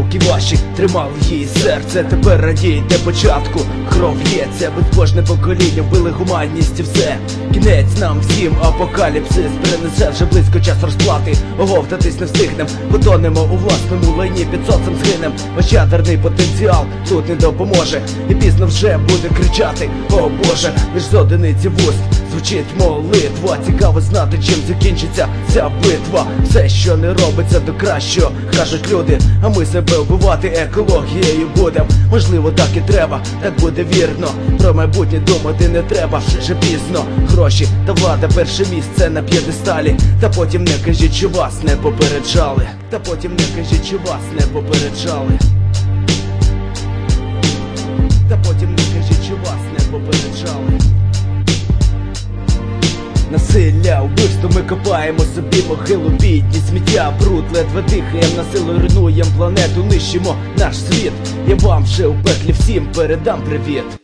руки ваші тримали її серце. Тепер радійте початку, кров лється. Ви кожне покоління вбили гуманність і все. Кінець нам всім, апокаліпсис принесе вже близько час розплати. Оговтатись не встигнем, потонемо у власному лайні, під сонцем згинем. Ваш ядерний потенціал тут не допоможе, і пізно вже буде кричати: о Боже, лиш з одиниці вуст звучить молитва. Цікаво знати, чим закінчиться ця битва. Все, що не робиться, до кращого, кажуть люди, а ми себе вбивати екологією будем. Можливо, так і треба, так буде вірно. Про майбутнє думати не треба, вже пізно. Гроші та влада перше місце на п'єдесталі. Та потім не кажіть, що вас не попереджали. Та потім не кажіть, що вас не попереджали. Та потім не кажіть, що вас не попереджали. Насилля, вбивство, ми копаємо собі могилу, бідні, сміття, бруд, ледве дихаєм, насилу руйнуєм планету, нищимо наш світ. Я вам вже у пеклі всім передам привіт.